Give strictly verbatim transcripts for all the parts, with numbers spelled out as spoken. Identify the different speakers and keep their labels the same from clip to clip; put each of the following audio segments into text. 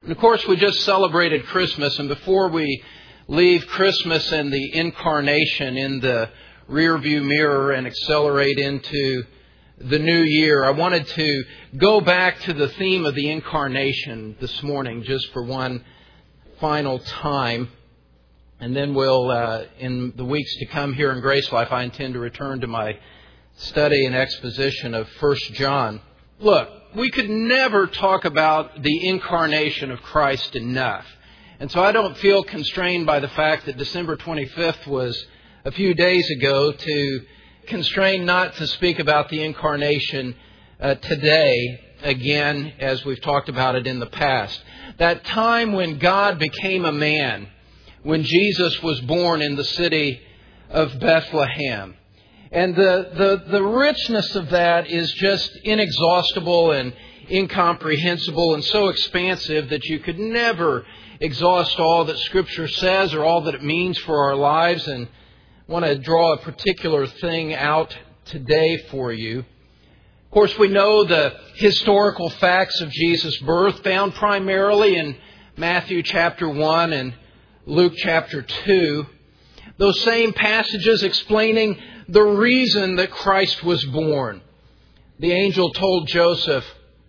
Speaker 1: And of course, we just celebrated Christmas, and before we leave Christmas and the incarnation in the rearview mirror and accelerate into the new year, I wanted to go back to the theme of the incarnation this morning just for one final time. And then we'll, uh, in the weeks to come here in Grace Life, I intend to return to my study and exposition of First John. Look, we could never talk about the incarnation of Christ enough. And so I don't feel constrained by the fact that December twenty-fifth was a few days ago to constrain not to speak about the incarnation uh, today, again, as we've talked about it in the past. That time when God became a man, when Jesus was born in the city of Bethlehem. And the, the, the richness of that is just inexhaustible and incomprehensible and so expansive that you could never exhaust all that Scripture says or all that it means for our lives. And I want to draw a particular thing out today for you. Of course, we know the historical facts of Jesus' birth found primarily in Matthew chapter one and Luke chapter two. Those same passages explaining the reason that Christ was born. The angel told Joseph,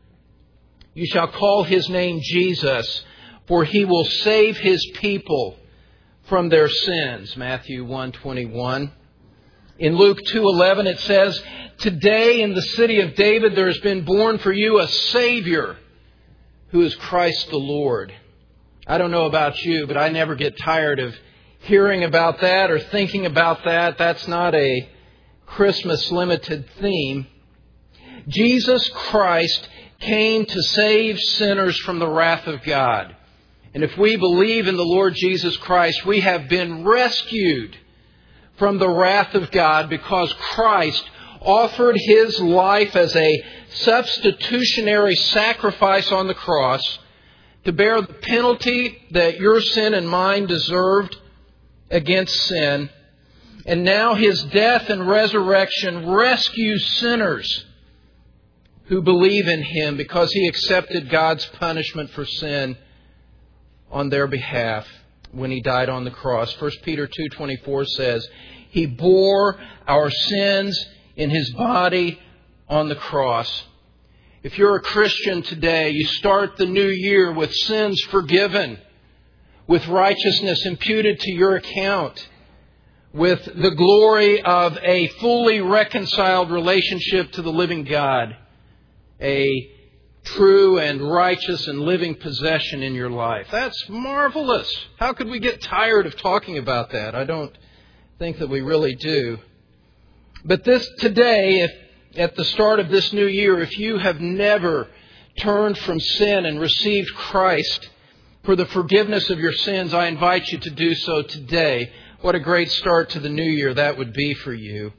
Speaker 1: "You shall call his name Jesus, for he will save his people from their sins." Matthew one twenty-one. In Luke two eleven it says, "Today in the city of David there has been born for you a Savior, who is Christ the Lord." I don't know about you, but I never get tired of hearing about that or thinking about that. That's not a Christmas limited theme. Jesus Christ came to save sinners from the wrath of God. And if we believe in the Lord Jesus Christ, we have been rescued from the wrath of God because Christ offered His life as a substitutionary sacrifice on the cross to bear the penalty that your sin and mine deserved against sin. And now His death and resurrection rescues sinners who believe in Him because He accepted God's punishment for sin on their behalf when He died on the cross. First Peter two twenty-four says, He bore our sins in His body on the cross. If you're a Christian today, you start the new year with sins forgiven, with righteousness imputed to your account, with the glory of a fully reconciled relationship to the living God, a true and righteous and living possession in your life. That's marvelous. How could we get tired of talking about that? I don't think that we really do. But this today, if at the start of this new year, if you have never turned from sin and received Christ for the forgiveness of your sins, I invite you to do so today. What a great start to the new year that would be for you.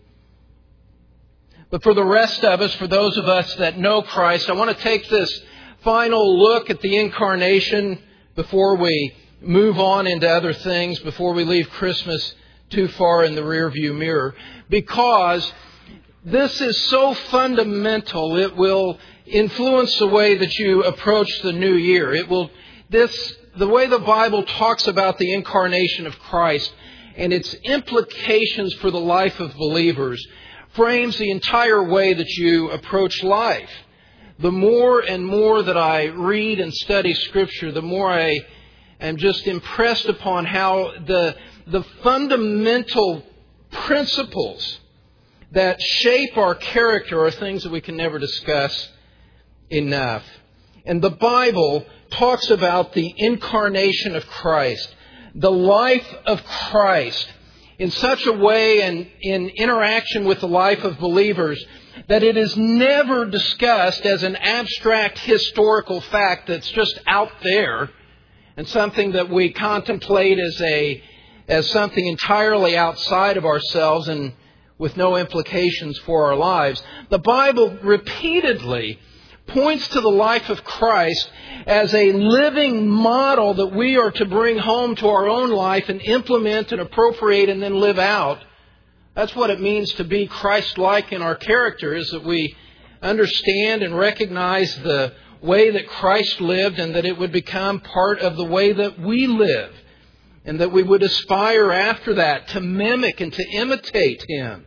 Speaker 1: But for the rest of us, for those of us that know Christ, I want to take this final look at the incarnation before we move on into other things, before we leave Christmas too far in the rearview mirror, because this is so fundamental. It will influence the way that you approach the new year. It will, this, the way the Bible talks about the incarnation of Christ and its implications for the life of believers frames the entire way that you approach life. The more and more that I read and study Scripture, the more I am just impressed upon how the, the fundamental principles that shape our character are things that we can never discuss enough. And the Bible talks about the incarnation of Christ, the life of Christ, in such a way and in interaction with the life of believers that it is never discussed as an abstract historical fact that's just out there and something that we contemplate as a as something entirely outside of ourselves and with no implications for our lives. The Bible repeatedly points to the life of Christ as a living model that we are to bring home to our own life and implement and appropriate and then live out. That's what it means to be Christ-like in our character, is that we understand and recognize the way that Christ lived, and that it would become part of the way that we live, and that we would aspire after that to mimic and to imitate Him.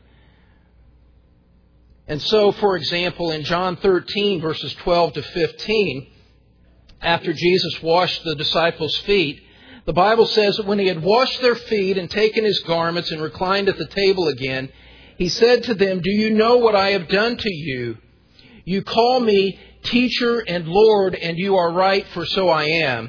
Speaker 1: And so, for example, in John thirteen, verses twelve to fifteen, after Jesus washed the disciples' feet, the Bible says that when He had washed their feet and taken His garments and reclined at the table again, He said to them, "Do you know what I have done to you? You call me Teacher and Lord, and you are right, for so I am.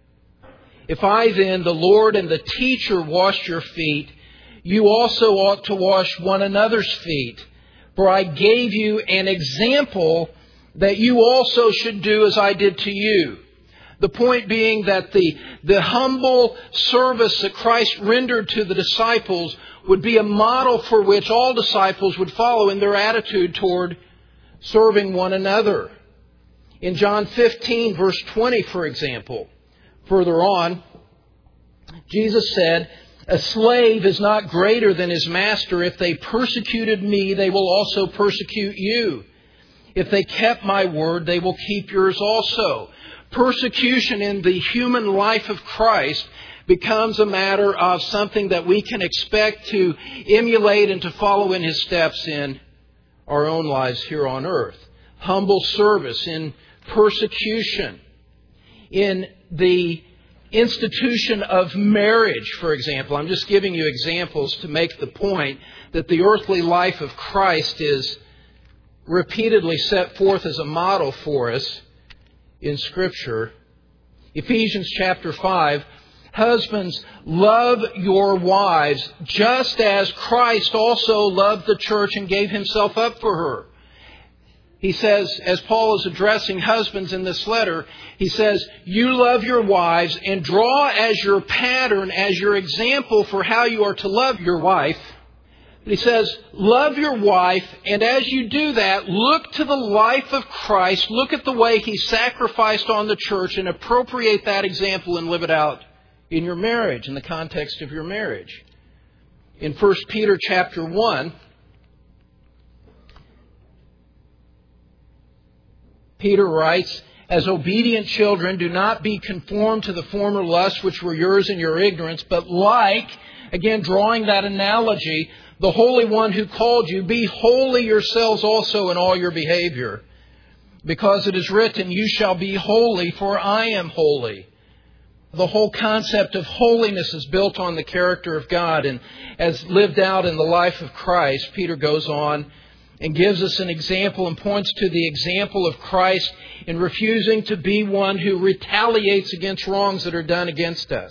Speaker 1: If I then, the Lord and the Teacher, washed your feet, you also ought to wash one another's feet. For I gave you an example that you also should do as I did to you." The point being that the, the humble service that Christ rendered to the disciples would be a model for which all disciples would follow in their attitude toward serving one another. In John fifteen, verse twenty, for example, further on, Jesus said, "A slave is not greater than his master. If they persecuted me, they will also persecute you. If they kept my word, they will keep yours also." Persecution in the human life of Christ becomes a matter of something that we can expect to emulate and to follow in His steps in our own lives here on earth. Humble service in persecution. In the institution of marriage, for example. I'm just giving you examples to make the point that the earthly life of Christ is repeatedly set forth as a model for us in Scripture. Ephesians chapter five, "Husbands, love your wives, just as Christ also loved the church and gave Himself up for her." He says, as Paul is addressing husbands in this letter, he says, "You love your wives and draw as your pattern, as your example for how you are to love your wife." He says, love your wife, and as you do that, look to the life of Christ. Look at the way He sacrificed on the church and appropriate that example and live it out in your marriage, in the context of your marriage. In First Peter chapter one, Peter writes, "As obedient children, do not be conformed to the former lusts which were yours in your ignorance, but like," again drawing that analogy, "the Holy One who called you, be holy yourselves also in all your behavior. Because it is written, you shall be holy, for I am holy." The whole concept of holiness is built on the character of God, and as lived out in the life of Christ, Peter goes on and gives us an example and points to the example of Christ in refusing to be one who retaliates against wrongs that are done against us.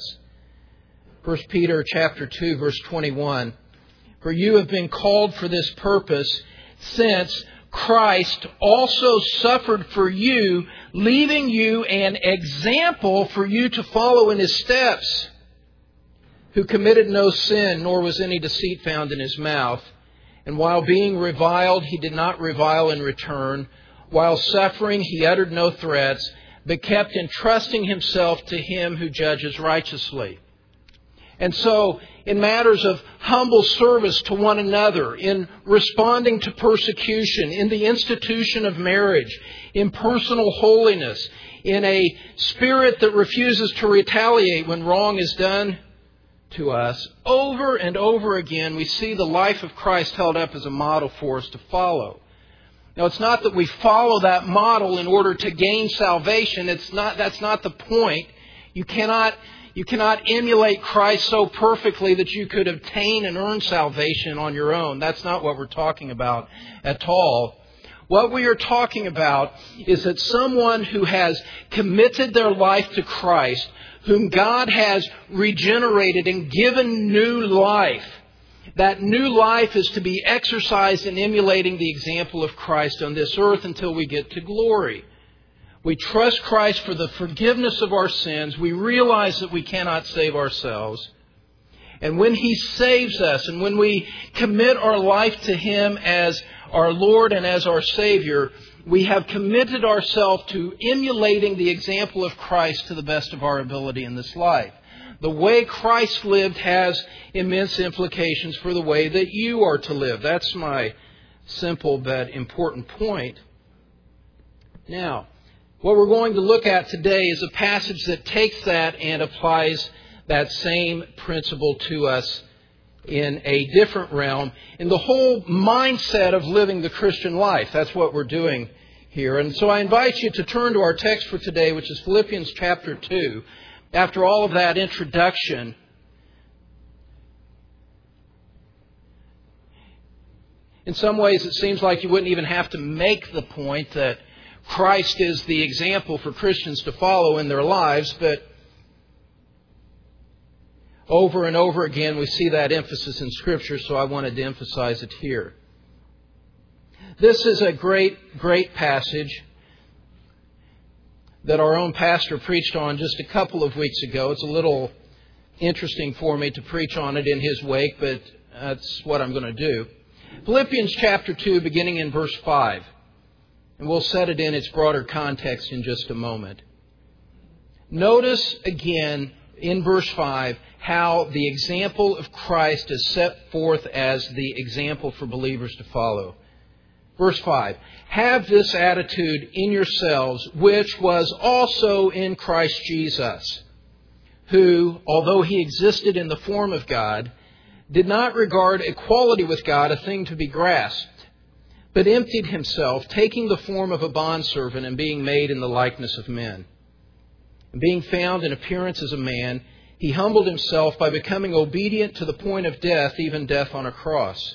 Speaker 1: First Peter chapter two, verse twenty-one, "For you have been called for this purpose, since Christ also suffered for you, leaving you an example for you to follow in His steps, who committed no sin, nor was any deceit found in His mouth. And while being reviled, He did not revile in return. While suffering, He uttered no threats, but kept entrusting Himself to Him who judges righteously." And so, in matters of humble service to one another, in responding to persecution, in the institution of marriage, in personal holiness, in a spirit that refuses to retaliate when wrong is done to us, over and over again we see the life of Christ held up as a model for us to follow. Now, it's not that we follow that model in order to gain salvation. It's not. That's not the point. You cannot, you cannot emulate Christ so perfectly that you could obtain and earn salvation on your own. That's not what we're talking about at all. What we are talking about is that someone who has committed their life to Christ, whom God has regenerated and given new life, that new life is to be exercised in emulating the example of Christ on this earth until we get to glory. We trust Christ for the forgiveness of our sins. We realize that we cannot save ourselves. And when He saves us, and when we commit our life to Him as our Lord and as our Savior, we have committed ourselves to emulating the example of Christ to the best of our ability in this life. The way Christ lived has immense implications for the way that you are to live. That's my simple but important point. Now, What we're going to look at today is a passage that takes that and applies that same principle to us in a different realm, in the whole mindset of living the Christian life. That's what we're doing here. And so I invite you to turn to our text for today, which is Philippians chapter two. After all of that introduction, in some ways it seems like you wouldn't even have to make the point that Christ is the example for Christians to follow in their lives, but over and over again we see that emphasis in Scripture, so I wanted to emphasize it here. This is a great, great passage that our own pastor preached on just a couple of weeks ago. It's a little interesting for me to preach on it in his wake, but that's what I'm going to do. Philippians chapter two, beginning in verse five. And we'll set it in its broader context in just a moment. Notice again in verse five how the example of Christ is set forth as the example for believers to follow. Verse five, have this attitude in yourselves, which was also in Christ Jesus, who, although he existed in the form of God, did not regard equality with God a thing to be grasped, but emptied himself, taking the form of a bondservant and being made in the likeness of men. And being found in appearance as a man, he humbled himself by becoming obedient to the point of death, even death on a cross.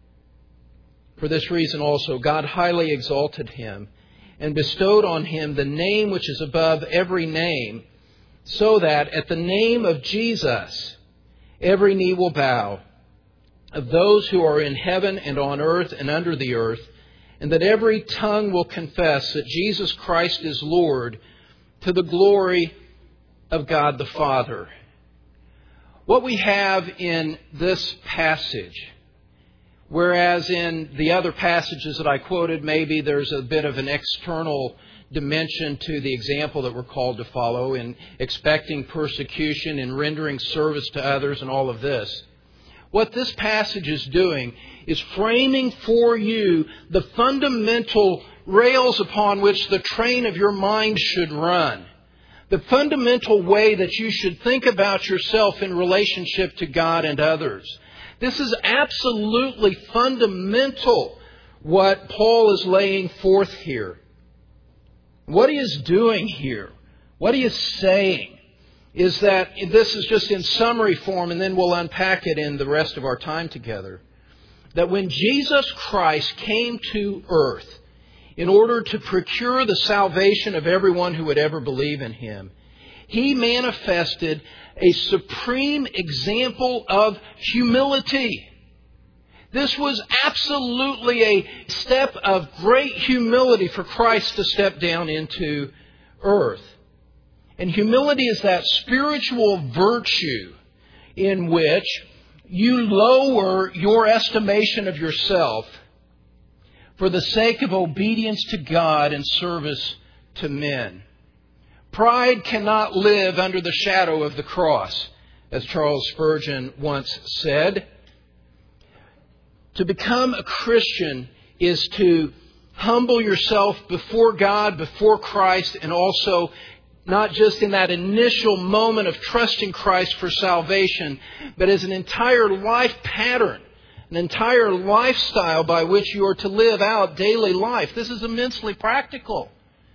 Speaker 1: For this reason also God highly exalted him and bestowed on him the name which is above every name, so that at the name of Jesus every knee will bow, of those who are in heaven and on earth and under the earth, and that every tongue will confess that Jesus Christ is Lord, to the glory of God the Father. What we have in this passage, whereas in the other passages that I quoted, maybe there's a bit of an external dimension to the example that we're called to follow in expecting persecution and rendering service to others and all of this. What this passage is doing is framing for you the fundamental rails upon which the train of your mind should run. The fundamental way that you should think about yourself in relationship to God and others. This is absolutely fundamental what Paul is laying forth here. What he is doing here, what he is saying, is that this is just in summary form, and then we'll unpack it in the rest of our time together. That when Jesus Christ came to earth in order to procure the salvation of everyone who would ever believe in Him, He manifested a supreme example of humility. This was absolutely a step of great humility for Christ to step down into earth. And humility is that spiritual virtue in which you lower your estimation of yourself for the sake of obedience to God and service to men. Pride cannot live under the shadow of the cross, as Charles Spurgeon once said. To become a Christian is to humble yourself before God, before Christ, and also not just in that initial moment of trusting Christ for salvation, but as an entire life pattern, an entire lifestyle by which you are to live out daily life. This is immensely practical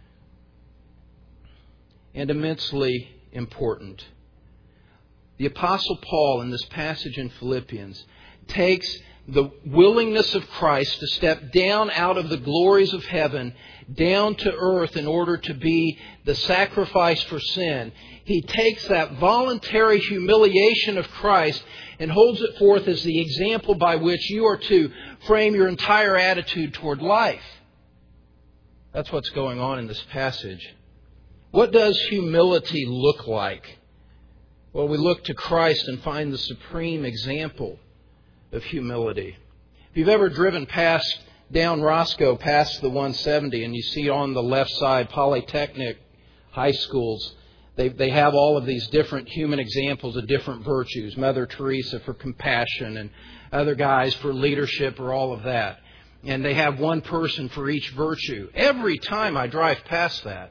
Speaker 1: and immensely important. The Apostle Paul in this passage in Philippians takes the willingness of Christ to step down out of the glories of heaven down to earth in order to be the sacrifice for sin. He takes that voluntary humiliation of Christ and holds it forth as the example by which you are to frame your entire attitude toward life. That's what's going on in this passage. What does humility look like? Well, we look to Christ and find the supreme example of humility. If you've ever driven past down Roscoe past the one seventy and you see on the left side Polytechnic high schools, they they have all of these different human examples of different virtues. Mother Teresa for compassion and other guys for leadership or all of that. And they have one person for each virtue. Every time I drive past that,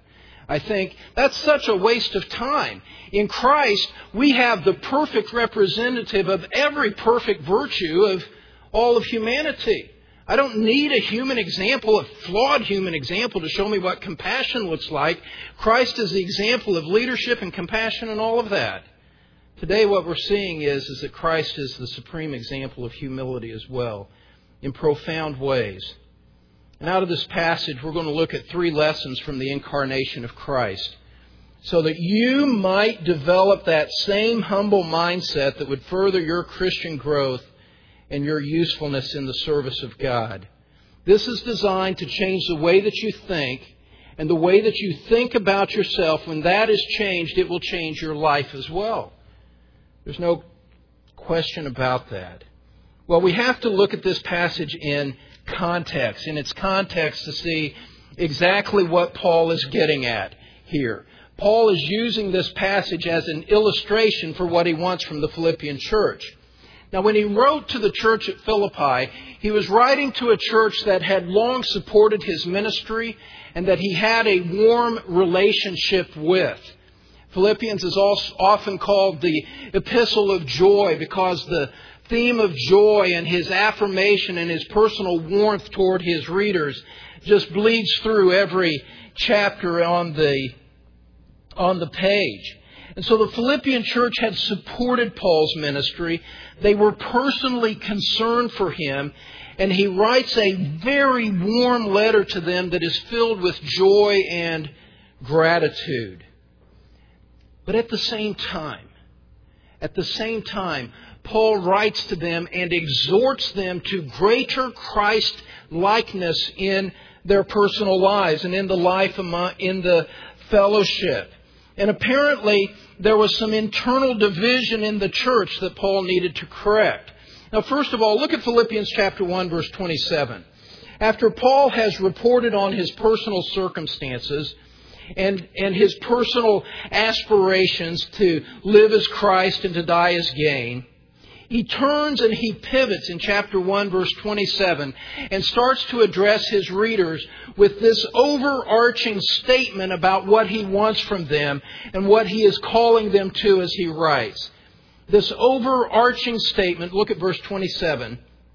Speaker 1: I think that's such a waste of time. In Christ, we have the perfect representative of every perfect virtue of all of humanity. I don't need a human example, a flawed human example, to show me what compassion looks like. Christ is the example of leadership and compassion and all of that. Today what we're seeing is, is that Christ is the supreme example of humility as well, in profound ways. And out of this passage, we're going to look at three lessons from the incarnation of Christ, so that you might develop that same humble mindset that would further your Christian growth and your usefulness in the service of God. This is designed to change the way that you think, and the way that you think about yourself. When that is changed, it will change your life as well. There's no question about that. Well, we have to look at this passage in context, in its context, to see exactly what Paul is getting at here. Paul is using this passage as an illustration for what he wants from the Philippian church. Now, when he wrote to the church at Philippi, he was writing to a church that had long supported his ministry and that he had a warm relationship with. Philippians is also often called the epistle of joy because the theme of joy and his affirmation and his personal warmth toward his readers just bleeds through every chapter on the, on the page. And so the Philippian church had supported Paul's ministry. They were personally concerned for him. And he writes a very warm letter to them that is filled with joy and gratitude. But at the same time, at the same time, Paul writes to them and exhorts them to greater Christ-likeness in their personal lives and in the life among, in the fellowship. And apparently there was some internal division in the church that Paul needed to correct. Now, first of all, look at Philippians chapter one, verse twenty-seven. After Paul has reported on his personal circumstances and, and his personal aspirations to live as Christ and to die as gain, he turns and he pivots in chapter one, verse twenty-seven, and starts to address his readers with this overarching statement about what he wants from them and what he is calling them to as he writes. This overarching statement, look at verse twenty-seven.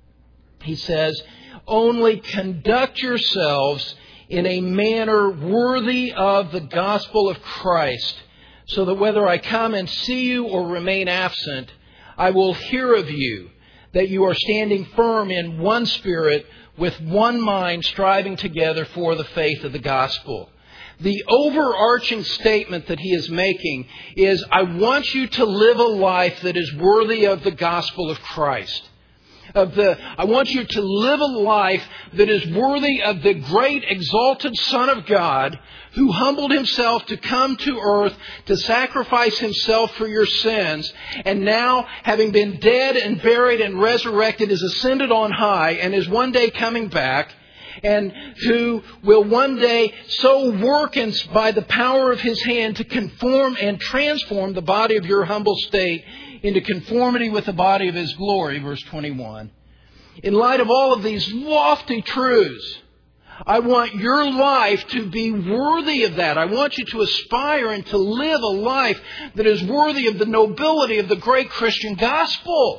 Speaker 1: He says, "Only conduct yourselves in a manner worthy of the gospel of Christ, so that whether I come and see you or remain absent, I will hear of you, that you are standing firm in one spirit, with one mind, striving together for the faith of the gospel." The overarching statement that he is making is, I want you to live a life that is worthy of the gospel of Christ. Of the, I want you to live a life that is worthy of the great exalted Son of God, who humbled himself to come to earth to sacrifice himself for your sins, and now, having been dead and buried and resurrected, is ascended on high and is one day coming back, and who will one day so work in, by the power of his hand to conform and transform the body of your humble state into conformity with the body of his glory, verse twenty-one. In light of all of these lofty truths, I want your life to be worthy of that. I want you to aspire and to live a life that is worthy of the nobility of the great Christian gospel.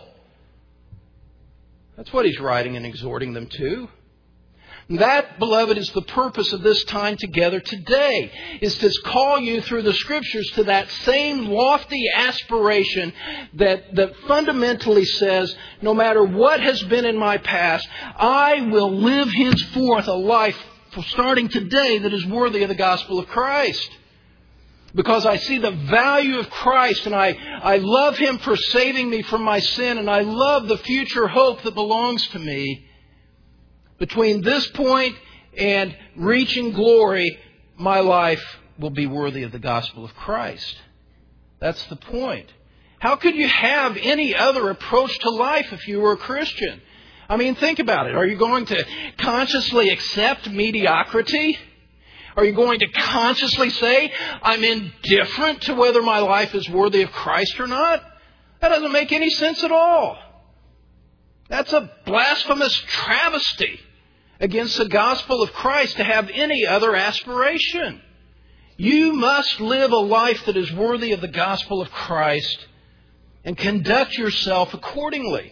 Speaker 1: That's what he's writing and exhorting them to. That, beloved, is the purpose of this time together today, is to call you through the Scriptures to that same lofty aspiration that, that fundamentally says, no matter what has been in my past, I will live henceforth a life starting today that is worthy of the gospel of Christ. Because I see the value of Christ, and I, I love Him for saving me from my sin, and I love the future hope that belongs to me. Between this point and reaching glory, my life will be worthy of the gospel of Christ. That's the point. How could you have any other approach to life if you were a Christian? I mean, think about it. Are you going to consciously accept mediocrity? Are you going to consciously say, I'm indifferent to whether my life is worthy of Christ or not? That doesn't make any sense at all. That's a blasphemous travesty against the gospel of Christ to have any other aspiration. You must live a life that is worthy of the gospel of Christ and conduct yourself accordingly.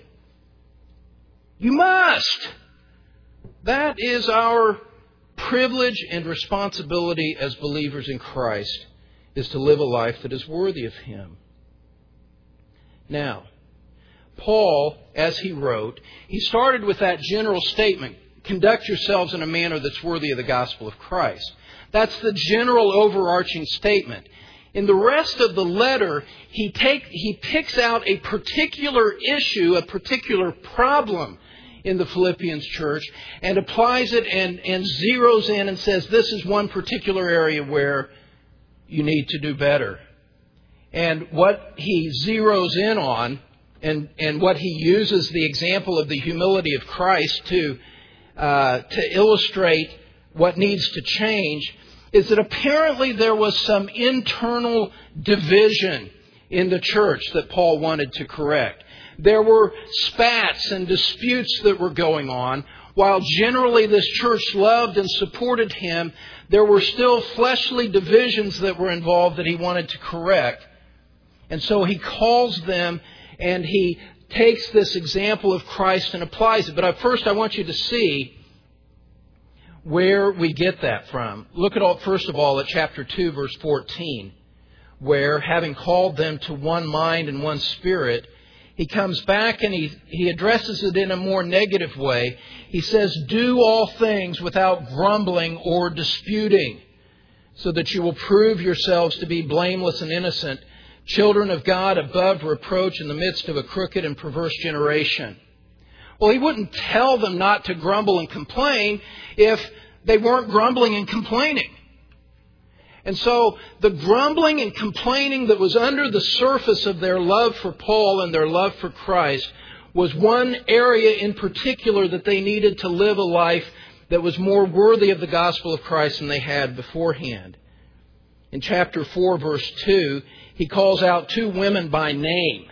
Speaker 1: You must. That is our privilege and responsibility as believers in Christ, is to live a life that is worthy of Him. Now, Paul, as he wrote, he started with that general statement, conduct yourselves in a manner that's worthy of the gospel of Christ. That's the general overarching statement. In the rest of the letter, he take, he picks out a particular issue, a particular problem in the Philippians church, and applies it and, and zeroes in and says, this is one particular area where you need to do better. And what he zeroes in on, and, and what he uses the example of the humility of Christ to, uh, to illustrate what needs to change, is that apparently there was some internal division in the church that Paul wanted to correct. There were spats and disputes that were going on. While generally this church loved and supported him, there were still fleshly divisions that were involved that he wanted to correct. And so he calls them and he takes this example of Christ and applies it. But first I want you to see where we get that from. Look at all, first of all, at chapter two, verse fourteen, where having called them to one mind and one spirit, he comes back and he, he addresses it in a more negative way. He says, do all things without grumbling or disputing, so that you will prove yourselves to be blameless and innocent, children of God above reproach in the midst of a crooked and perverse generation. Well, he wouldn't tell them not to grumble and complain if they weren't grumbling and complaining. And so the grumbling and complaining that was under the surface of their love for Paul and their love for Christ was one area in particular that they needed to live a life that was more worthy of the gospel of Christ than they had beforehand. In chapter four, verse two, he calls out two women by name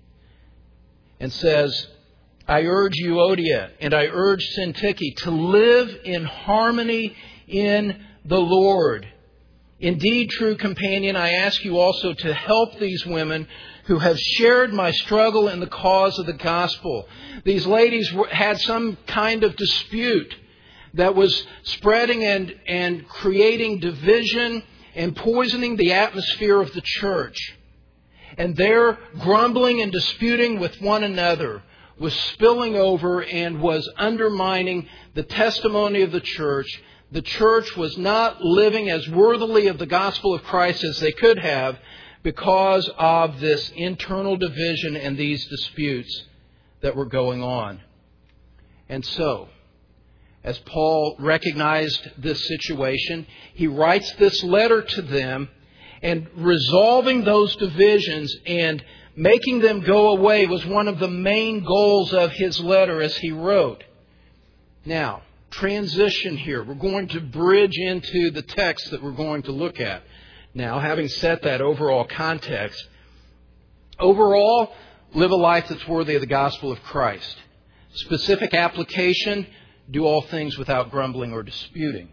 Speaker 1: and says, I urge Euodia and I urge Syntyche to live in harmony in the Lord. Indeed, true companion, I ask you also to help these women who have shared my struggle in the cause of the gospel. These ladies had some kind of dispute that was spreading and, and creating division and poisoning the atmosphere of the church. And their grumbling and disputing with one another was spilling over and was undermining the testimony of the church. The church was not living as worthily of the gospel of Christ as they could have because of this internal division and these disputes that were going on. And so, as Paul recognized this situation, he writes this letter to them, and resolving those divisions and making them go away was one of the main goals of his letter as he wrote. Now, transition here. We're going to bridge into the text that we're going to look at. Now, having set that overall context, overall, live a life that's worthy of the gospel of Christ. Specific application, do all things without grumbling or disputing.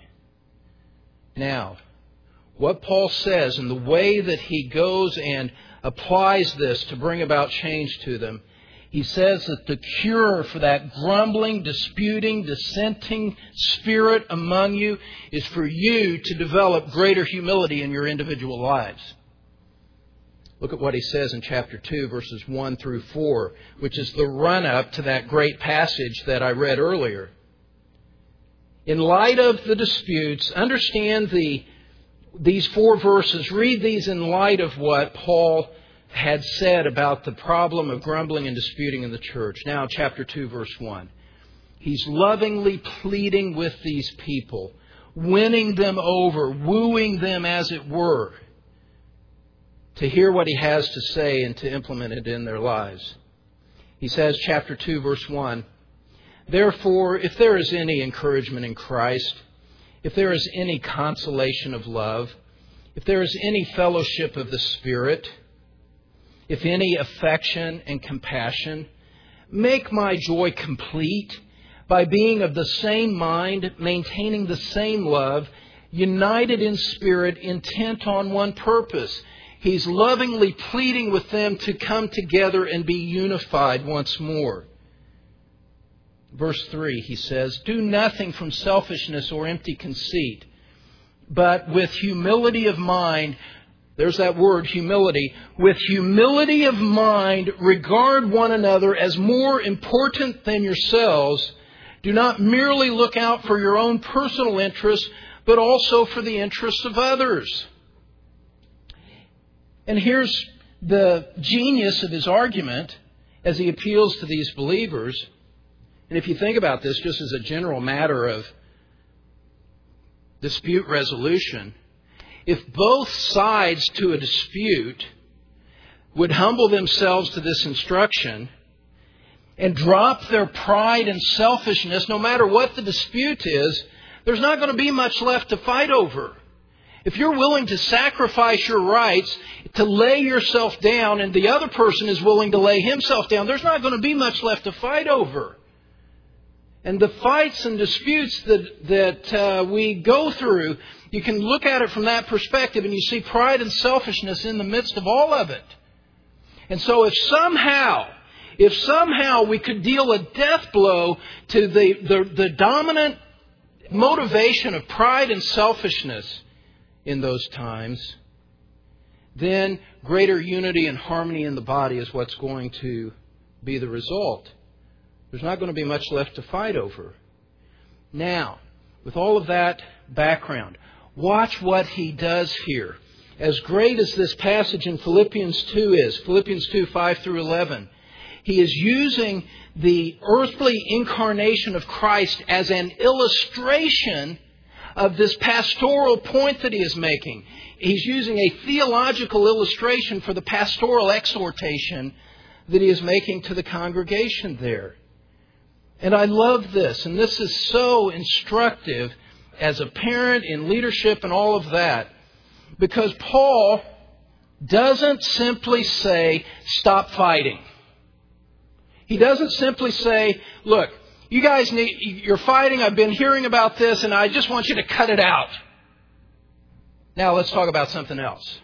Speaker 1: Now, what Paul says and the way that he goes and applies this to bring about change to them, he says that the cure for that grumbling, disputing, dissenting spirit among you is for you to develop greater humility in your individual lives. Look at what he says in chapter two, verses one through four, which is the run-up to that great passage that I read earlier. In light of the disputes, understand the these four verses, read these in light of what Paul had said about the problem of grumbling and disputing in the church. Now, chapter two, verse one. He's lovingly pleading with these people, winning them over, wooing them, as it were, to hear what he has to say and to implement it in their lives. He says, chapter two, verse one, therefore, if there is any encouragement in Christ, if there is any consolation of love, if there is any fellowship of the Spirit, if any affection and compassion, make my joy complete by being of the same mind, maintaining the same love, united in spirit, intent on one purpose. He's lovingly pleading with them to come together and be unified once more. Verse three, he says, "Do nothing from selfishness or empty conceit, but with humility of mind," there's that word, humility, "with humility of mind regard one another as more important than yourselves. Do not merely look out for your own personal interests, but also for the interests of others." And here's the genius of his argument as he appeals to these believers. And if you think about this just as a general matter of dispute resolution, if both sides to a dispute would humble themselves to this instruction and drop their pride and selfishness, no matter what the dispute is, there's not going to be much left to fight over. If you're willing to sacrifice your rights, to lay yourself down, and the other person is willing to lay himself down, there's not going to be much left to fight over. And the fights and disputes that, that uh, we go through, you can look at it from that perspective and you see pride and selfishness in the midst of all of it. And so if somehow, if somehow we could deal a death blow to the, the, the dominant motivation of pride and selfishness in those times, then greater unity and harmony in the body is what's going to be the result. There's not going to be much left to fight over. Now, with all of that background, watch what he does here. As great as this passage in Philippians two is, Philippians two, five through eleven, he is using the earthly incarnation of Christ as an illustration of this pastoral point that he is making. He's using a theological illustration for the pastoral exhortation that he is making to the congregation there. And I love this, and this is so instructive as a parent in leadership and all of that, because Paul doesn't simply say, stop fighting. He doesn't simply say, look, you guys need, you're fighting, I've been hearing about this, and I just want you to cut it out. Now let's talk about something else.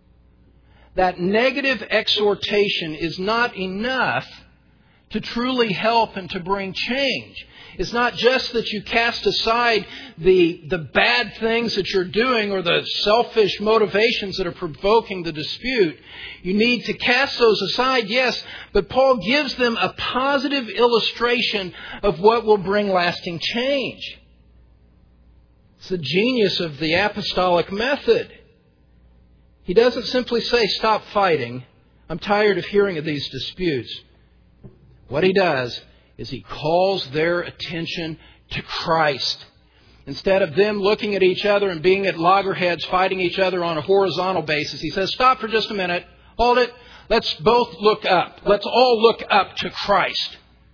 Speaker 1: That negative exhortation is not enough to truly help and to bring change. It's not just that you cast aside the, the bad things that you're doing or the selfish motivations that are provoking the dispute. You need to cast those aside, yes, but Paul gives them a positive illustration of what will bring lasting change. It's the genius of the apostolic method. He doesn't simply say, stop fighting. I'm tired of hearing of these disputes. What he does is he calls their attention to Christ. Instead of them looking at each other and being at loggerheads, fighting each other on a horizontal basis, he says, stop for just a minute. Hold it. Let's both look up. Let's all look up to Christ.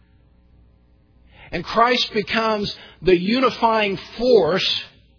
Speaker 1: And Christ becomes the unifying force.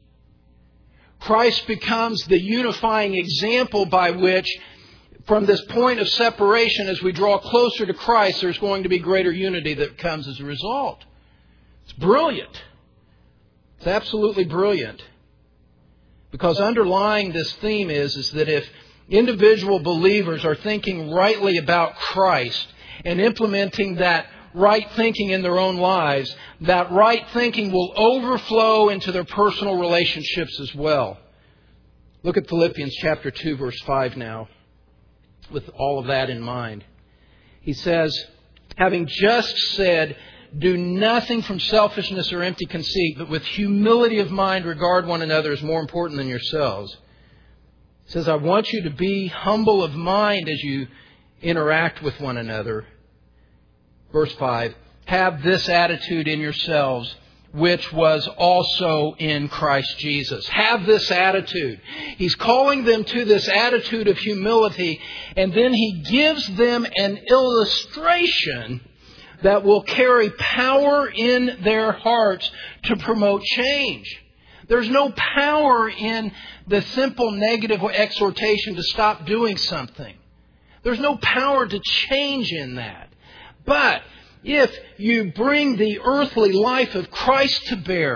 Speaker 1: Christ becomes the unifying example by which, from this point of separation, as we draw closer to Christ, there's going to be greater unity that comes as a result. It's brilliant. It's absolutely brilliant. Because underlying this theme is, is that if individual believers are thinking rightly about Christ and implementing that right thinking in their own lives, that right thinking will overflow into their personal relationships as well. Look at Philippians chapter two, verse five now. With all of that in mind. He says, having just said, do nothing from selfishness or empty conceit, but with humility of mind regard one another as more important than yourselves. He says, I want you to be humble of mind as you interact with one another. Verse five, have this attitude in yourselves, which was also in Christ Jesus. Have this attitude. He's calling them to this attitude of humility, and then he gives them an illustration that will carry power in their hearts to promote change. There's no power in the simple negative exhortation to stop doing something. There's no power to change in that. But if you bring the earthly life of Christ to bear,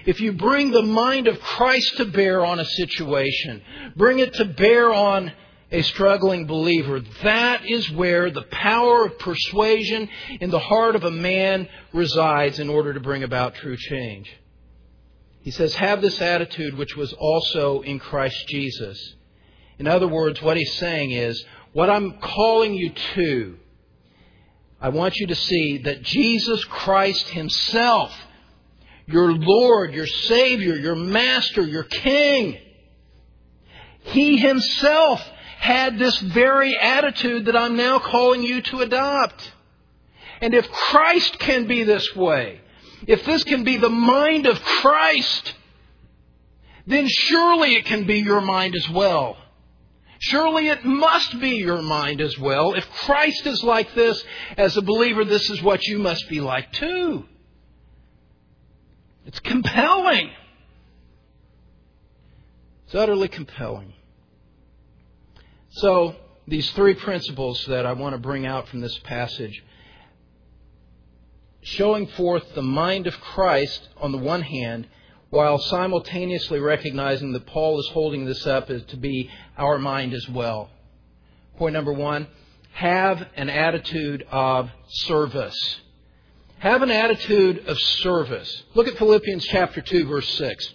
Speaker 1: if you bring the mind of Christ to bear on a situation, bring it to bear on a struggling believer, that is where the power of persuasion in the heart of a man resides in order to bring about true change. He says, have this attitude which was also in Christ Jesus. In other words, what he's saying is, what I'm calling you to, I want you to see that Jesus Christ Himself, your Lord, your Savior, your Master, your King, He Himself had this very attitude that I'm now calling you to adopt. And if Christ can be this way, if this can be the mind of Christ, then surely it can be your mind as well. Surely it must be your mind as well. If Christ is like this, as a believer, this is what you must be like too. It's compelling. It's utterly compelling. So, these three principles that I want to bring out from this passage, showing forth the mind of Christ on the one hand, while simultaneously recognizing that Paul is holding this up as to be our mind as well. Point number one, have an attitude of service. Have an attitude of service. Look at Philippians chapter two, verse six.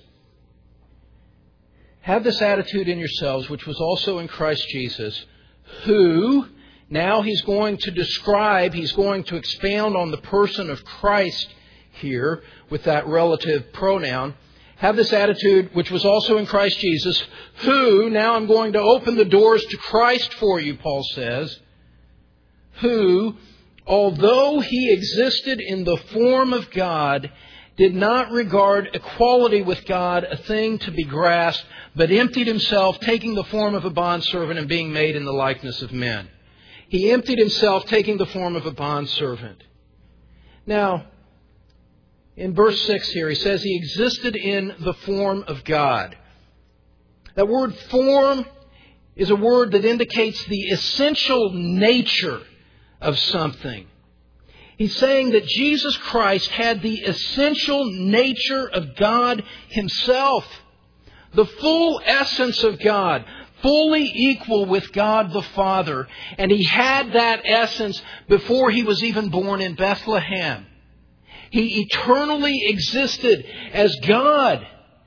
Speaker 1: Have this attitude in yourselves, which was also in Christ Jesus, who, now he's going to describe, he's going to expound on the person of Christ here with that relative pronoun. Have this attitude, which was also in Christ Jesus, who, now I'm going to open the doors to Christ for you, Paul says, who, although He existed in the form of God, did not regard equality with God a thing to be grasped, but emptied Himself, taking the form of a bondservant and being made in the likeness of men. He emptied Himself, taking the form of a bondservant. Now, in verse six here, he says He existed in the form of God. That word form is a word that indicates the essential nature of something. He's saying that Jesus Christ had the essential nature of God Himself. The full essence of God, fully equal with God the Father. And He had that essence before He was even born in Bethlehem. He eternally existed as God.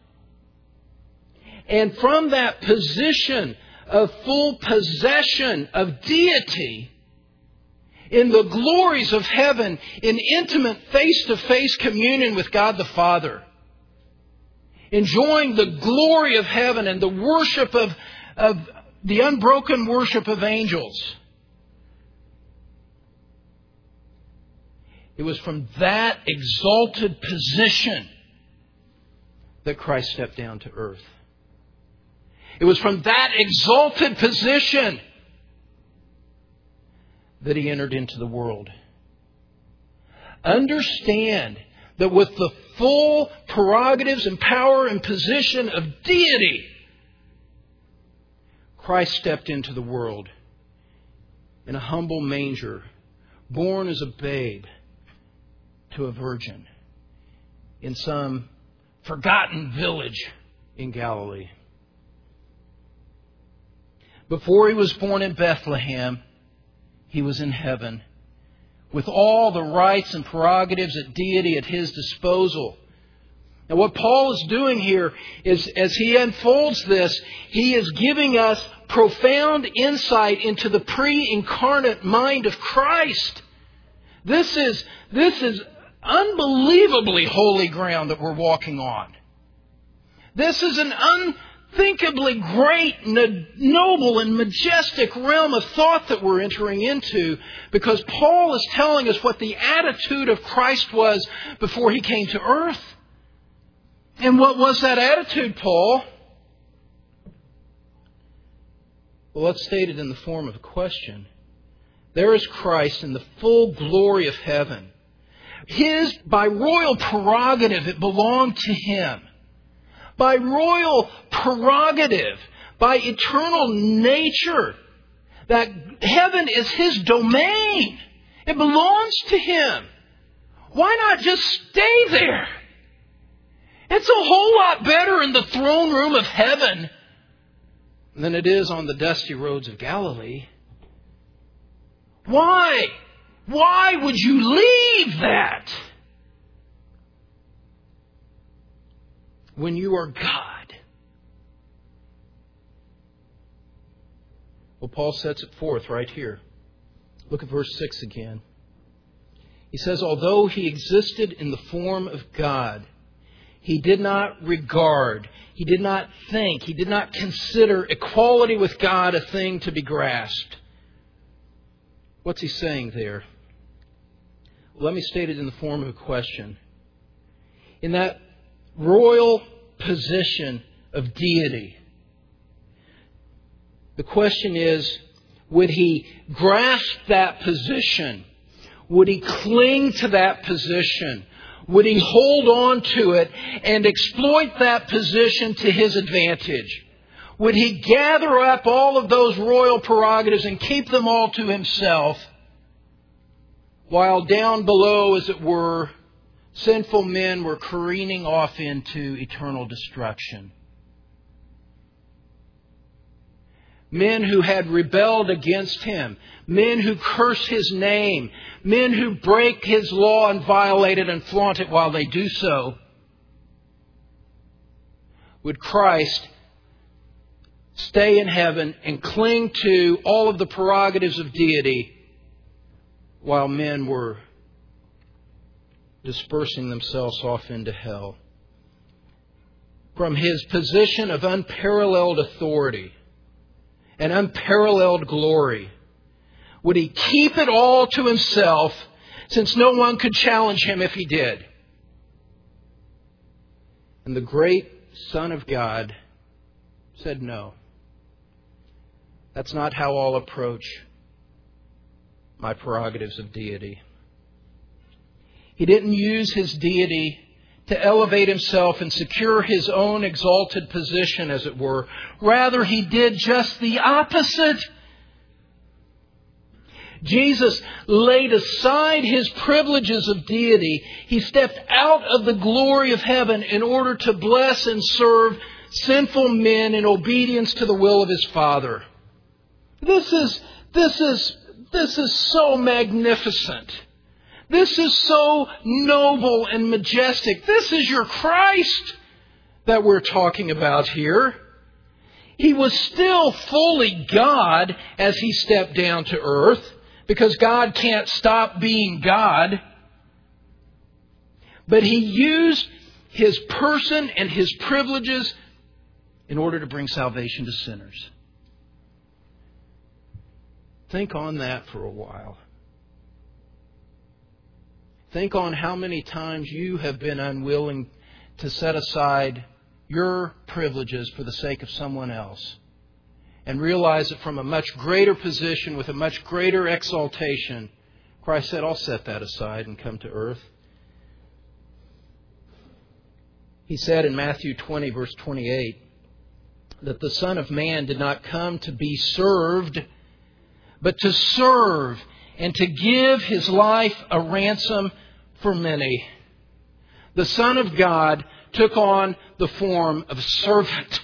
Speaker 1: And from that position of full possession of deity, in the glories of heaven, in intimate face-to-face communion with God the Father, enjoying the glory of heaven and the worship of, of the unbroken worship of angels. It was from that exalted position that Christ stepped down to earth. It was from that exalted position that He entered into the world. Understand that with the full prerogatives and power and position of deity, Christ stepped into the world in a humble manger, born as a babe to a virgin in some forgotten village in Galilee. Before He was born in Bethlehem, He was in heaven with all the rights and prerogatives of deity at His disposal. Now what Paul is doing here is, as he unfolds this, he is giving us profound insight into the pre-incarnate mind of Christ. This is, this is unbelievably holy ground that we're walking on. This is an unthinkably great, noble, and majestic realm of thought that we're entering into, because Paul is telling us what the attitude of Christ was before He came to earth. And what was that attitude, Paul? Well, let's state it in the form of a question. There is Christ in the full glory of heaven. His, by royal prerogative, it belonged to Him. By royal prerogative, by eternal nature, that heaven is His domain. It belongs to Him. Why not just stay there It's a whole lot better in the throne room of heaven than it is on the dusty roads of Galilee. Why? Why would you leave that when you are God? Well, Paul sets it forth right here. Look at verse six again. He says, although he existed in the form of God, he did not regard, he did not think, he did not consider equality with God a thing to be grasped. What's he saying there? Well, let me state it in the form of a question. In that royal position of deity, the question is, would he grasp that position? Would he cling to that position? Would he hold on to it and exploit that position to his advantage? Would he gather up all of those royal prerogatives and keep them all to himself, while down below, as it were, sinful men were careening off into eternal destruction? Men who had rebelled against Him. Men who curse His name. Men who break His law and violate it and flaunt it while they do so. Would Christ stay in heaven and cling to all of the prerogatives of deity while men were dispersing themselves off into hell? From His position of unparalleled authority and unparalleled glory, would He keep it all to Himself, since no one could challenge Him if He did? And the great Son of God said, no. That's not how I'll approach my prerogatives of deity. He didn't use His deity to elevate Himself and secure His own exalted position, as it were. Rather, He did just the opposite. Jesus laid aside His privileges of deity. He stepped out of the glory of heaven in order to bless and serve sinful men in obedience to the will of His Father. This is, this is, this is so magnificent. This is so noble and majestic. This is your Christ that we're talking about here. He was still fully God as He stepped down to earth, because God can't stop being God. But He used His person and His privileges in order to bring salvation to sinners. Think on that for a while. Think on how many times you have been unwilling to set aside your privileges for the sake of someone else, and realize that from a much greater position, with a much greater exaltation, Christ said, I'll set that aside and come to earth. He said in Matthew twenty, verse twenty-eight, that the Son of Man did not come to be served, but to serve and to give His life a ransom for many. The Son of God took on the form of a servant.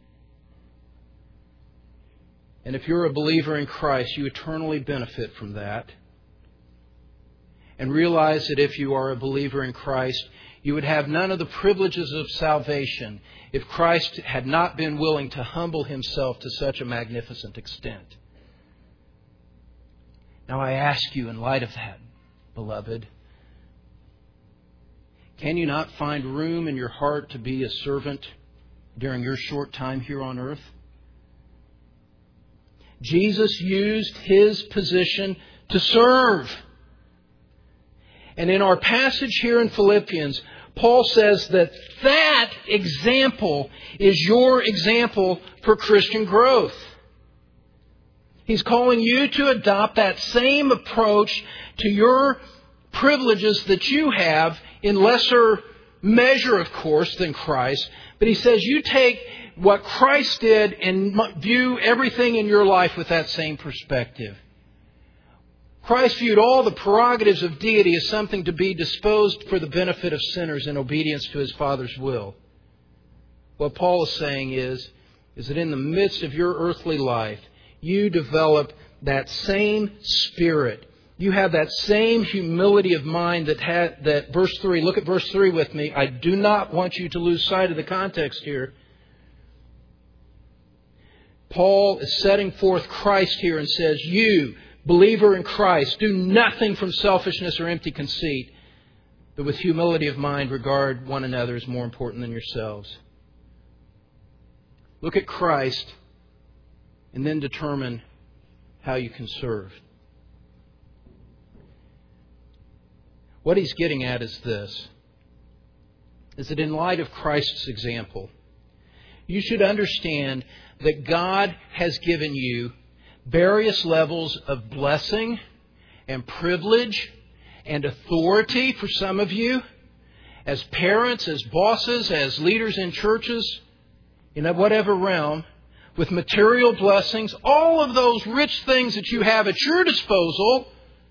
Speaker 1: And if you're a believer in Christ, you eternally benefit from that. And realize that if you are a believer in Christ, you would have none of the privileges of salvation if Christ had not been willing to humble Himself to such a magnificent extent. Now I ask you, in light of that, beloved, can you not find room in your heart to be a servant during your short time here on earth? Jesus used His position to serve. And in our passage here in Philippians, Paul says that that example is your example for Christian growth. He's calling you to adopt that same approach to your privileges that you have, in lesser measure, of course, than Christ. But he says you take what Christ did and view everything in your life with that same perspective. Christ viewed all the prerogatives of deity as something to be disposed for the benefit of sinners in obedience to His Father's will. What Paul is saying is, is that in the midst of your earthly life, you develop that same spirit. You have that same humility of mind that had, that verse three, look at verse three with me. I do not want you to lose sight of the context here. Paul is setting forth Christ here and says, you, believer in Christ, do nothing from selfishness or empty conceit, but with humility of mind regard one another as more important than yourselves. Look at Christ and then determine how you can serve. What he's getting at is this, is that in light of Christ's example, you should understand that God has given you various levels of blessing and privilege and authority for some of you as parents, as bosses, as leaders in churches, in whatever realm, with material blessings, all of those rich things that you have at your disposal.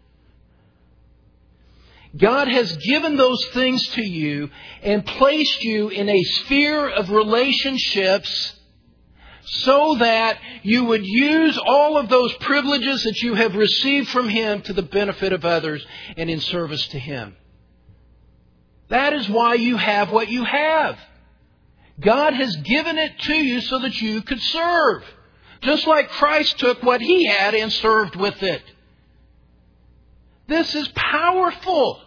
Speaker 1: God has given those things to you and placed you in a sphere of relationships so that you would use all of those privileges that you have received from Him to the benefit of others and in service to Him. That is why you have what you have. God has given it to you so that you could serve. Just like Christ took what He had and served with it. This is powerful.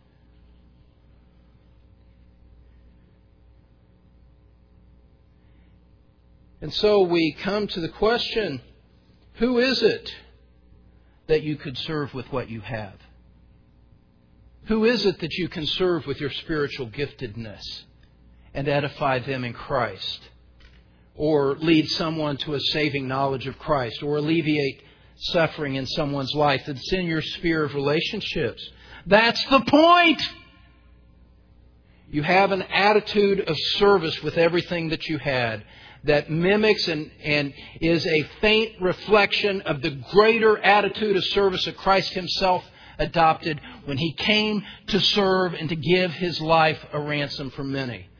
Speaker 1: And so we come to the question, who is it that you could serve with what you have? Who is it that you can serve with your spiritual giftedness and edify them in Christ? Or lead someone to a saving knowledge of Christ? Or alleviate suffering in someone's life that's in your sphere of relationships? That's the point! You have an attitude of service with everything that you had that mimics and, and is a faint reflection of the greater attitude of service that Christ Himself adopted when He came to serve and to give His life a ransom for many.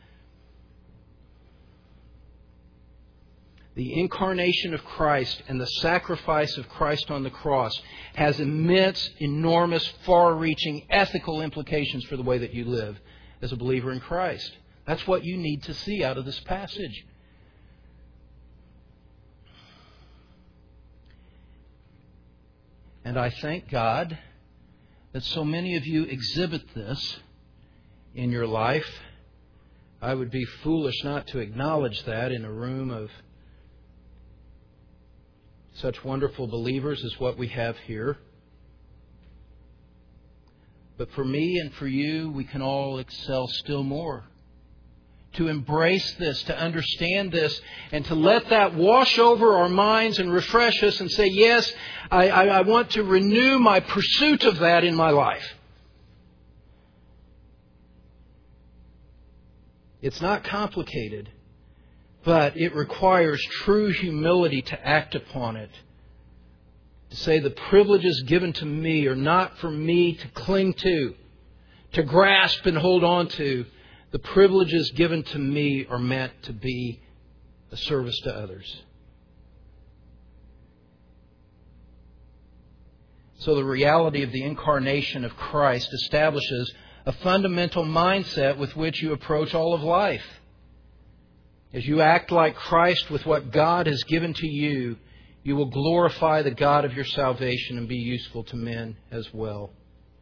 Speaker 1: The incarnation of Christ and the sacrifice of Christ on the cross has immense, enormous, far-reaching ethical implications for the way that you live as a believer in Christ. That's what you need to see out of this passage. And I thank God that so many of you exhibit this in your life. I would be foolish not to acknowledge that in a room of such wonderful believers as what we have here. But for me and for you, we can all excel still more. To embrace this, to understand this, and to let that wash over our minds and refresh us and say, yes, I, I, I want to renew my pursuit of that in my life. It's not complicated, but it requires true humility to act upon it. To say the privileges given to me are not for me to cling to, to grasp and hold on to. The privileges given to me are meant to be a service to others. So the reality of the incarnation of Christ establishes a fundamental mindset with which you approach all of life. As you act like Christ with what God has given to you, you will glorify the God of your salvation and be useful to men as well.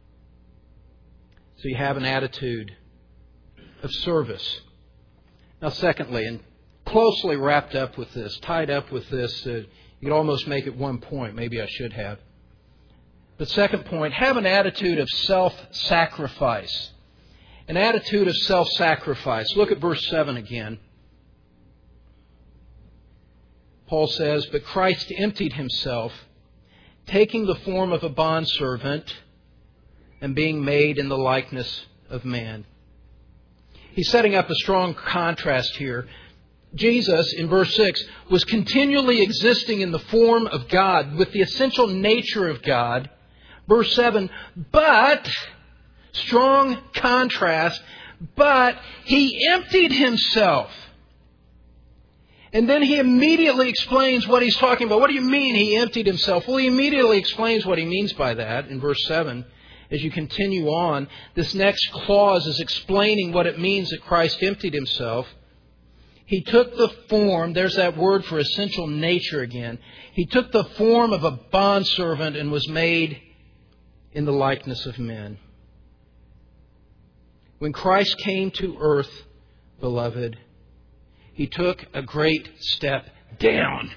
Speaker 1: So you have an attitude of service. Now, secondly, and closely wrapped up with this, tied up with this, uh, you could almost make it one point. Maybe I should have. But second point, have an attitude of self-sacrifice. An attitude of self-sacrifice. Look at verse seven again. Paul says, but Christ emptied Himself, taking the form of a bondservant and being made in the likeness of man. He's setting up a strong contrast here. Jesus, in verse six, was continually existing in the form of God, with the essential nature of God. Verse seven, but, strong contrast, but He emptied Himself. And then he immediately explains what he's talking about. What do you mean he emptied himself? Well, he immediately explains what he means by that in verse seven. As you continue on, this next clause is explaining what it means that Christ emptied himself. He took the form, there's that word for essential nature again. He took the form of a bondservant and was made in the likeness of men. When Christ came to earth, beloved, He took a great step down.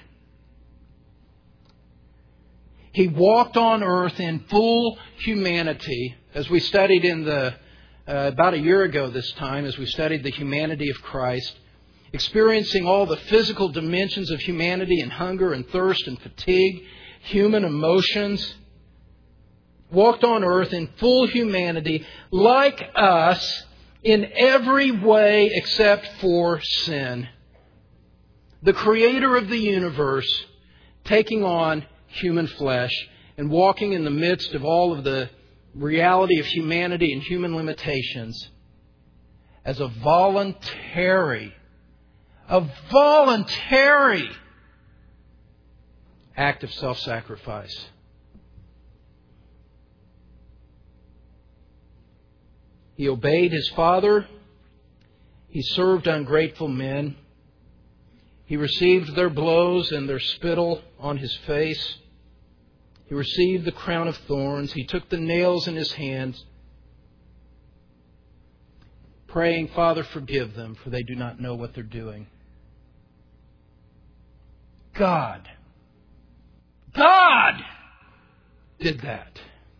Speaker 1: He walked on earth in full humanity, as we studied in the uh, about a year ago this time, as we studied the humanity of Christ, experiencing all the physical dimensions of humanity and hunger and thirst and fatigue, human emotions. Walked on earth in full humanity, like us, in every way except for sin. The Creator of the universe taking on human flesh and walking in the midst of all of the reality of humanity and human limitations as a voluntary, a voluntary act of self-sacrifice. He obeyed His Father. He served ungrateful men. He received their blows and their spittle on His face. He received the crown of thorns. He took the nails in His hands, praying, Father, forgive them, for they do not know what they're doing. God, God did that.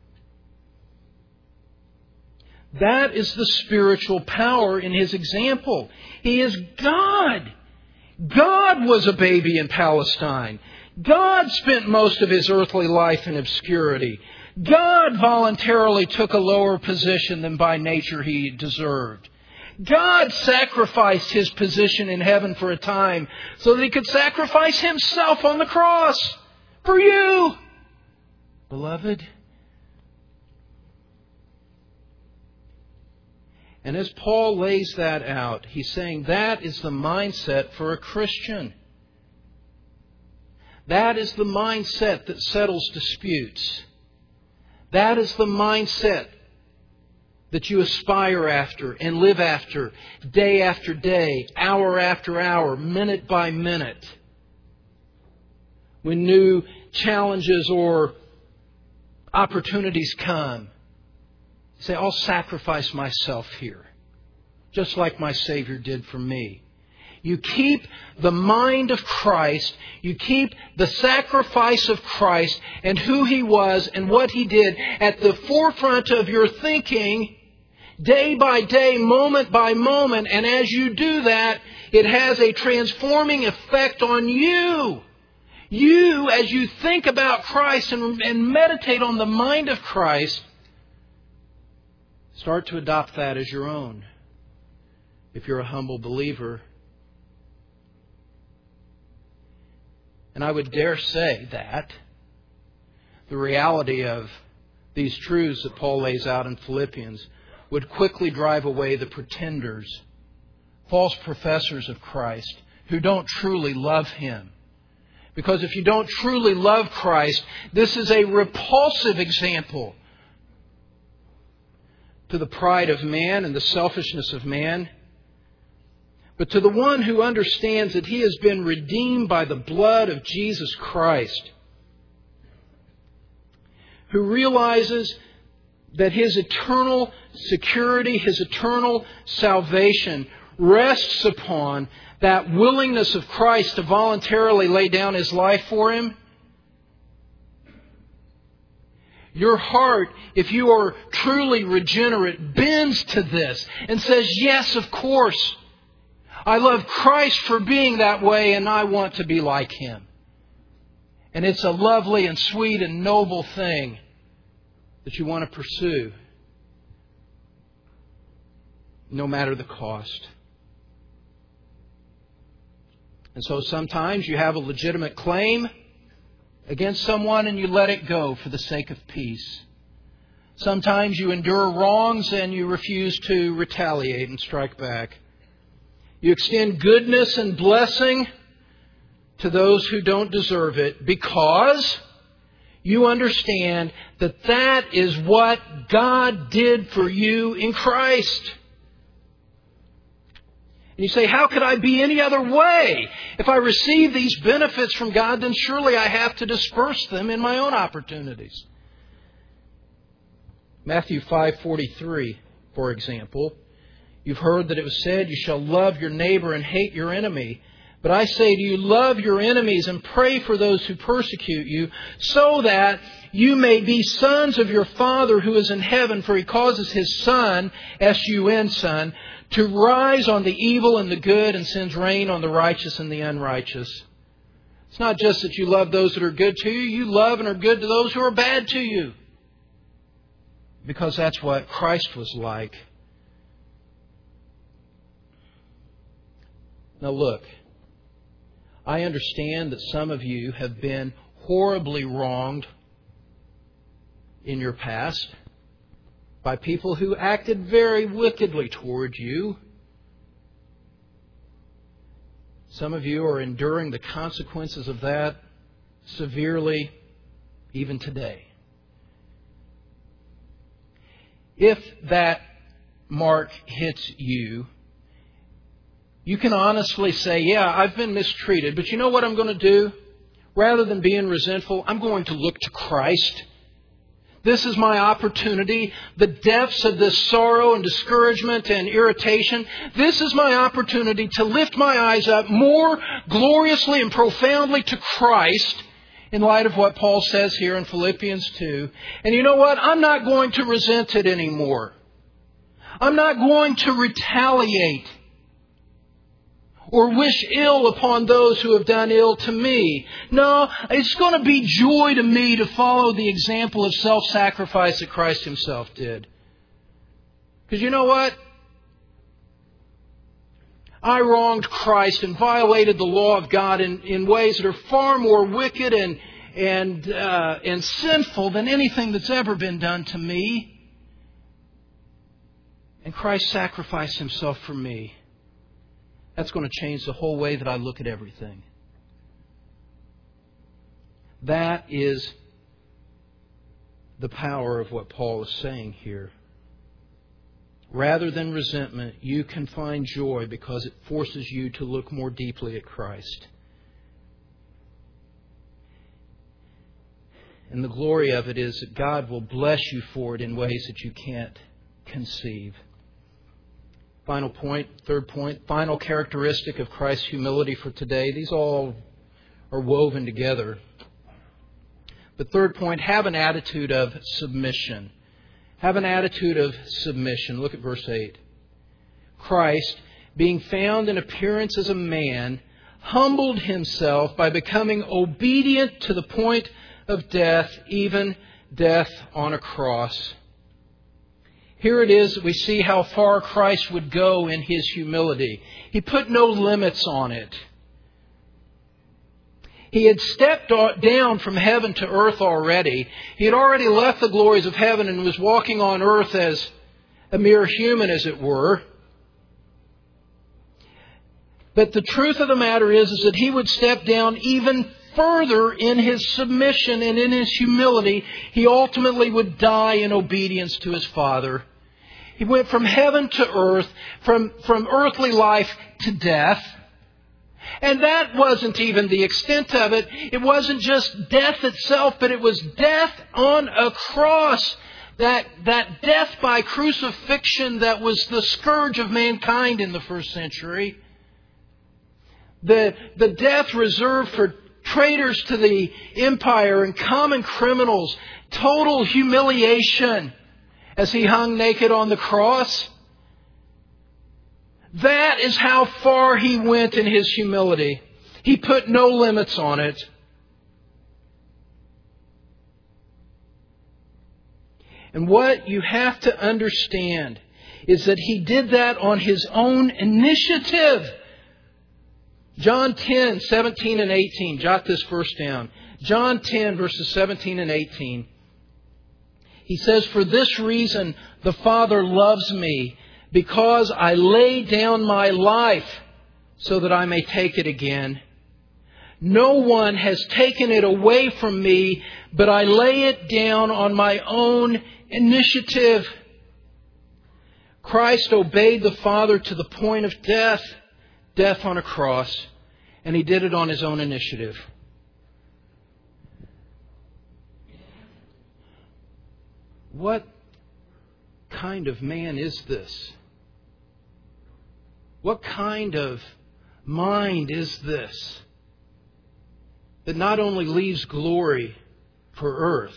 Speaker 1: That is the spiritual power in His example. He is God. God was a baby in Palestine. God spent most of His earthly life in obscurity. God voluntarily took a lower position than by nature He deserved. God sacrificed His position in heaven for a time so that He could sacrifice Himself on the cross for you, beloved. And as Paul lays that out, he's saying that is the mindset for a Christian. That is the mindset that settles disputes. That is the mindset that you aspire after and live after day after day, hour after hour, minute by minute. When new challenges or opportunities come, say, I'll sacrifice myself here, just like my Savior did for me. You keep the mind of Christ, you keep the sacrifice of Christ and who He was and what He did at the forefront of your thinking, day by day, moment by moment, and as you do that, it has a transforming effect on you. You, as you think about Christ and, and meditate on the mind of Christ, start to adopt that as your own, if you're a humble believer. And I would dare say that the reality of these truths that Paul lays out in Philippians would quickly drive away the pretenders, false professors of Christ, who don't truly love Him. Because if you don't truly love Christ, this is a repulsive example to the pride of man and the selfishness of man. But to the one who understands that he has been redeemed by the blood of Jesus Christ, who realizes that his eternal security, his eternal salvation rests upon that willingness of Christ to voluntarily lay down His life for him. Your heart, if you are truly regenerate, bends to this and says, yes, of course, I love Christ for being that way and I want to be like Him. And it's a lovely and sweet and noble thing that you want to pursue, no matter the cost. And so sometimes you have a legitimate claim against someone and you let it go for the sake of peace. Sometimes you endure wrongs and you refuse to retaliate and strike back. You extend goodness and blessing to those who don't deserve it, because you understand that that is what God did for you in Christ. And you say, how could I be any other way? If I receive these benefits from God, then surely I have to disperse them in my own opportunities. Matthew five forty-three, for example. You've heard that it was said, you shall love your neighbor and hate your enemy. But I say to you, love your enemies and pray for those who persecute you, so that you may be sons of your Father who is in heaven, for He causes His sun, S U N, sun, to rise on the evil and the good, and sends rain on the righteous and the unrighteous. It's not just that you love those that are good to you, you love and are good to those who are bad to you. Because that's what Christ was like. Now look, I understand that some of you have been horribly wronged in your past by people who acted very wickedly toward you. Some of you are enduring the consequences of that severely even today. If that mark hits you, you can honestly say, yeah, I've been mistreated, but you know what I'm going to do? Rather than being resentful, I'm going to look to Christ. This is my opportunity. The depths of this sorrow and discouragement and irritation, this is my opportunity to lift my eyes up more gloriously and profoundly to Christ, in light of what Paul says here in Philippians two. And you know what? I'm not going to resent it anymore. I'm not going to retaliate or wish ill upon those who have done ill to me. No, it's going to be joy to me to follow the example of self-sacrifice that Christ Himself did. Because you know what? I wronged Christ and violated the law of God in, in ways that are far more wicked and and uh, and sinful than anything that's ever been done to me. And Christ sacrificed Himself for me. That's going to change the whole way that I look at everything. That is the power of what Paul is saying here. Rather than resentment, you can find joy because it forces you to look more deeply at Christ. And the glory of it is that God will bless you for it in ways that you can't conceive. Final point, third point, final characteristic of Christ's humility for today. These all are woven together. The third point, have an attitude of submission. Have an attitude of submission. Look at verse eight. Christ, being found in appearance as a man, humbled Himself by becoming obedient to the point of death, even death on a cross. Here it is that we see how far Christ would go in His humility. He put no limits on it. He had stepped down from heaven to earth already. He had already left the glories of heaven and was walking on earth as a mere human, as it were. But the truth of the matter is, is that He would step down even further in His submission and in His humility. He ultimately would die in obedience to His Father. He went from heaven to earth, from, from earthly life to death. And that wasn't even the extent of it. It wasn't just death itself, but it was death on a cross. That, that death by crucifixion that was the scourge of mankind in the first century. The, the death reserved for traitors to the empire and common criminals. Total humiliation as He hung naked on the cross. That is how far He went in His humility. He put no limits on it. And what you have to understand is that He did that on His own initiative. John ten, seventeen and eighteen. Jot this verse down. John ten, verses seventeen and eighteen. He says, "For this reason the Father loves me, because I lay down my life so that I may take it again. No one has taken it away from me, but I lay it down on my own initiative. Christ obeyed the Father to the point of death, death on a cross, and He did it on His own initiative. What kind of man is this? What kind of mind is this that not only leaves glory for earth,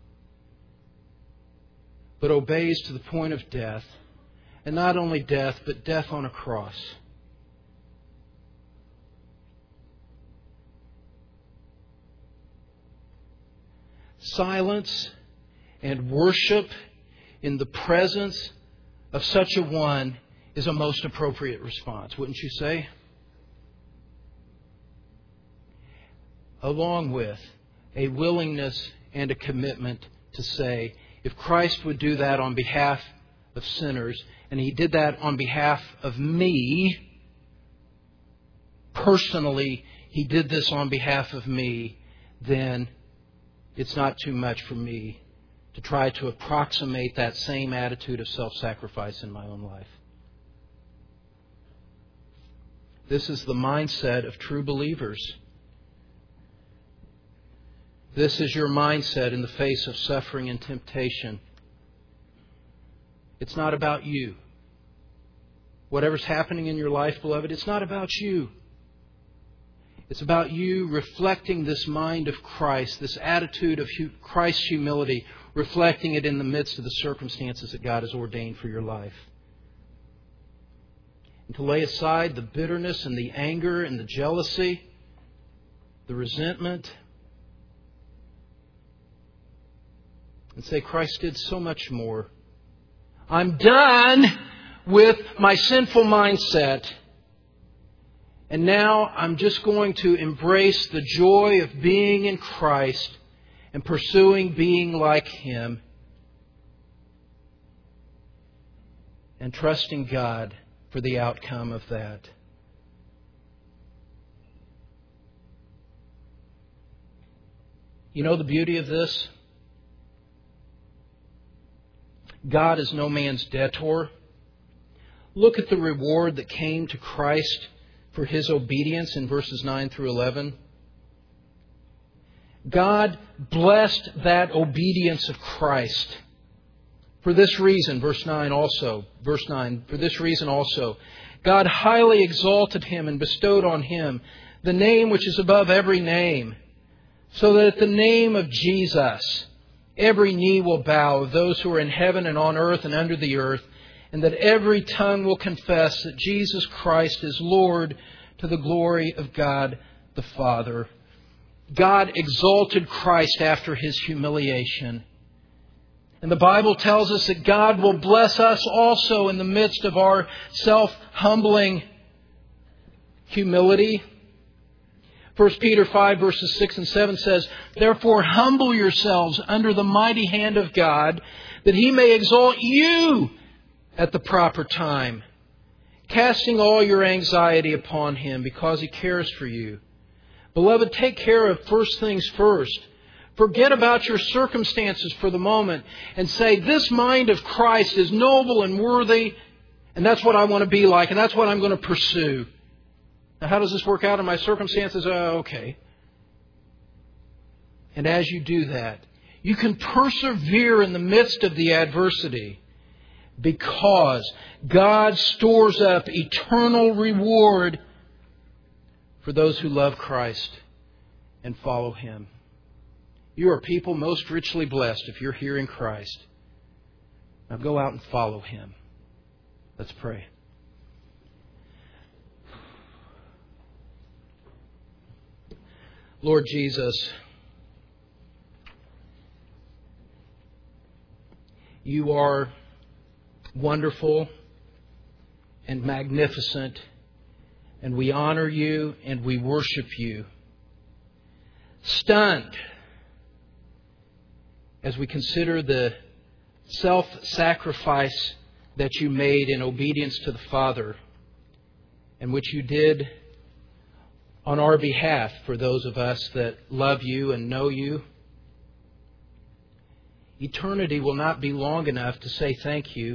Speaker 1: but obeys to the point of death, and not only death, but death on a cross? Silence and worship in the presence of such a one is a most appropriate response, wouldn't you say? Along with a willingness and a commitment to say, if Christ would do that on behalf of sinners, and He did that on behalf of me, personally, He did this on behalf of me, then it's not too much for me to try to approximate that same attitude of self-sacrifice in my own life. This is the mindset of true believers. This is your mindset in the face of suffering and temptation. It's not about you. Whatever's happening in your life, beloved, it's not about you. It's about you reflecting this mind of Christ, this attitude of Christ's humility, reflecting it in the midst of the circumstances that God has ordained for your life. And to lay aside the bitterness and the anger and the jealousy, the resentment, and say, Christ did so much more. I'm done with my sinful mindset. And now I'm just going to embrace the joy of being in Christ and pursuing being like Him and trusting God for the outcome of that. You know the beauty of this? God is no man's debtor. Look at the reward that came to Christ for His obedience in verses nine through eleven. God blessed that obedience of Christ. For this reason, verse nine also, verse nine, for this reason also, God highly exalted Him and bestowed on Him the name which is above every name, so that at the name of Jesus every knee will bow of those who are in heaven and on earth and under the earth, and that every tongue will confess that Jesus Christ is Lord, to the glory of God the Father. God exalted Christ after His humiliation. And the Bible tells us that God will bless us also in the midst of our self-humbling humility. First Peter five verses six and seven says, therefore humble yourselves under the mighty hand of God, that He may exalt you at the proper time, casting all your anxiety upon Him because He cares for you. Beloved, take care of first things first. Forget about your circumstances for the moment and say, this mind of Christ is noble and worthy, and that's what I want to be like, and that's what I'm going to pursue. Now, how does this work out in my circumstances? Uh, okay. And as you do that, you can persevere in the midst of the adversity because God stores up eternal reward for those who love Christ and follow Him. You are people most richly blessed if you're here in Christ. Now go out and follow Him. Let's pray. Lord Jesus, You are wonderful and magnificent, and we honor You and we worship You. Stunned as we consider the self-sacrifice that You made in obedience to the Father, and which You did on our behalf for those of us that love you and know you. Eternity will not be long enough to say thank you.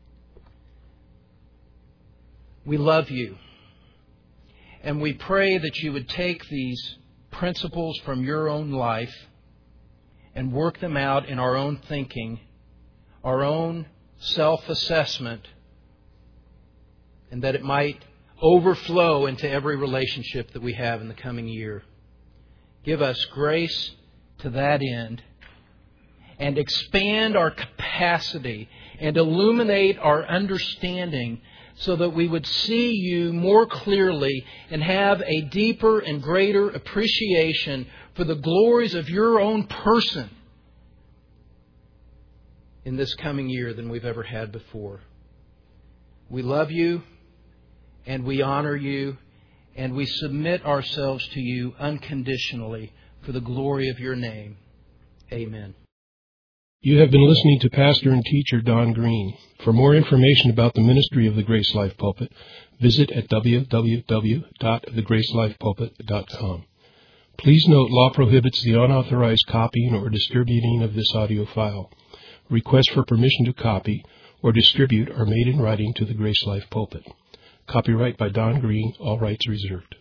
Speaker 1: We love you. And we pray that you would take these principles from your own life and work them out in our own thinking, our own self-assessment, and that it might overflow into every relationship that we have in the coming year. Give us grace to that end, and expand our capacity and illuminate our understanding so that we would see you more clearly and have a deeper and greater appreciation for the glories of your own person in this coming year than we've ever had before. We love you and we honor you and we submit ourselves to you unconditionally for the glory of your name. Amen.
Speaker 2: You have been listening to Pastor and Teacher Don Green. For more information about the ministry of the Grace Life Pulpit, visit at w w w dot the grace life pulpit dot com. Please note law prohibits the unauthorized copying or distributing of this audio file. Requests for permission to copy or distribute are made in writing to the Grace Life Pulpit. Copyright by Don Green, all rights reserved.